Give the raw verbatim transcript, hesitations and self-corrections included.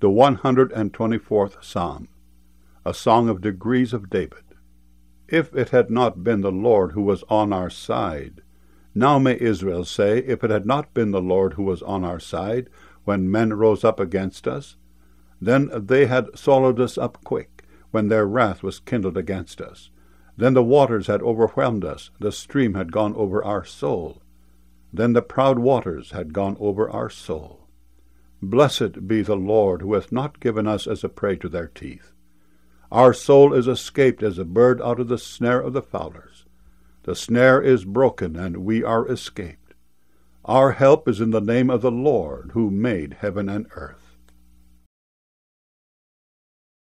The one hundred twenty-fourth Psalm, a song of degrees of David. If it had not been the Lord who was on our side, now may Israel say, if it had not been the Lord who was on our side, when men rose up against us, then they had swallowed us up quick, when their wrath was kindled against us. Then the waters had overwhelmed us, the stream had gone over our soul. Then the proud waters had gone over our soul. Blessed be the Lord, who hath not given us as a prey to their teeth. Our soul is escaped as a bird out of the snare of the fowlers. The snare is broken, and we are escaped. Our help is in the name of the Lord, who made heaven and earth.